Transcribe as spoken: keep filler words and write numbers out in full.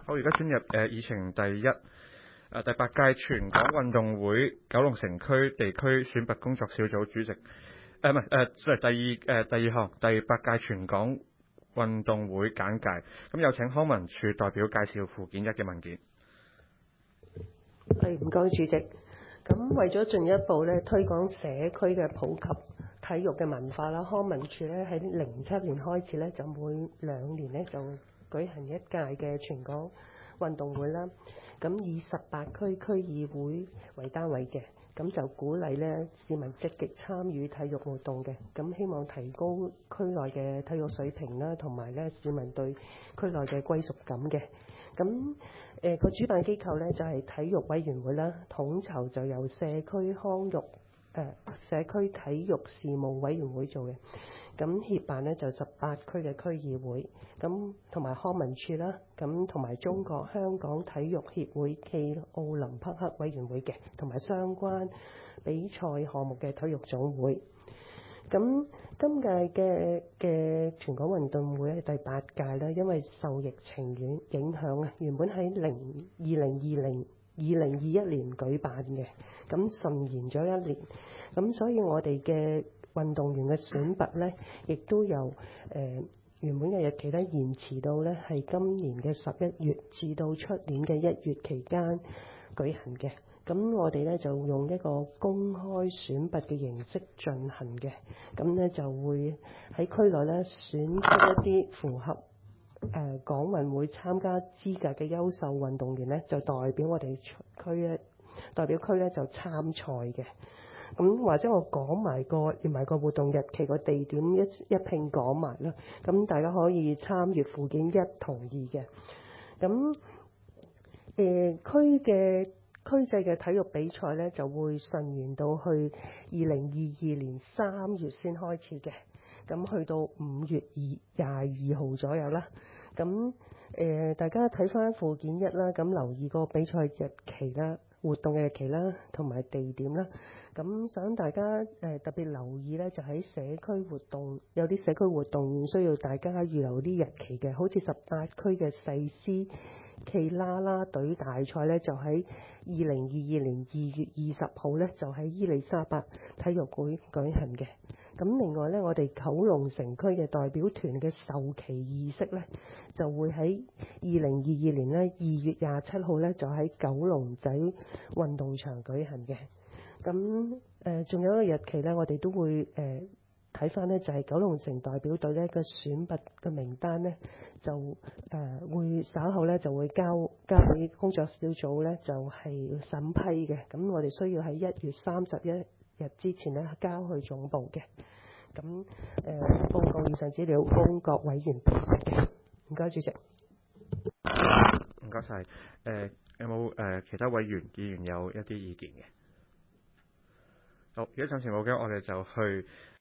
好，而家進入誒議程第一誒、呃、第八屆全港運動會九龍城區地區選拔工作小組主席誒唔係誒，sorry，第二誒、呃、第二項第八屆全港運動會簡介。咁有請康文署代表介紹附件一嘅文件。 係，唔該主席。咁為咗進一步咧推廣社區嘅普及體育嘅文化啦，康文署咧喺零七年開始咧就每兩年咧就舉行一屆嘅全港運動會啦。咁以十八區區議會為單位嘅，咁就鼓勵咧市民積極參與體育活動嘅，咁希望提高區內嘅體育水平啦，同埋咧市民對區內嘅歸屬感嘅。咁誒個主辦機構咧就係、是、體育委員會啦，統籌就由社區康育誒、呃、社區體育事務委員會做嘅。咁協辦咧就十八區嘅區議會，咁同埋康文署啦，咁同埋中國香港體育協會暨奧林匹克委員會嘅，同埋相關比賽項目嘅體育總會。咁今屆嘅嘅全港運動會係第八屆啦，因為受疫情影影響啊，原本喺零二零二零二零二一年舉辦嘅，咁順延咗一年，咁所以我哋嘅運動員嘅選拔咧，亦都由誒、呃、原本嘅日期咧延遲到咧係今年嘅十一月至到出年嘅一月期間舉行嘅。咁我哋咧就用一個公開選拔嘅形式進行嘅，咁咧就會喺區內咧選出一啲符合誒、呃、港運會參加資格嘅優秀運動員咧，就代表我哋區咧代表區咧就參賽嘅。咁或者我講埋個連埋個活動日期個地點一一拼講埋啦，咁大家可以參閱附件一同二嘅。咁誒、呃、區嘅區際嘅體育比賽咧就會順延到去二零二二年三月先開始嘅，咁去到五月二廿二號左右啦。咁誒、呃、大家睇翻附件一啦，咁留意個比賽日期啦、活動嘅日期啦，同埋地點啦。咁想大家誒、呃、特別留意咧，就喺社區活動有啲社區活動需要大家預留啲日期嘅，好似十八區嘅細獅暨啦啦隊大賽咧，就喺二零二二年二月二十號咧，就喺伊利沙伯體育館舉行嘅。咁另外咧，我哋九龍城區嘅代表團嘅授旗儀式咧，就會喺二零二二年咧二月廿七號咧，就喺九龍仔運動場舉行嘅。咁誒，仲、呃、有一個日期咧，我哋都會誒睇翻咧，就係、是、九龍城代表隊咧嘅選拔嘅名單咧，就誒、呃、會稍後咧就會交交俾工作小組咧，就係、是、審批嘅。咁我哋需要喺一月三十一日之前咧交去總部嘅。咁誒、呃、報告以上資料供各委員評核嘅。唔該，主席。 唔該晒。誒有冇誒、呃、其他委員議員有一啲意見嘅？好，如果暫時冇嘅，我哋就去。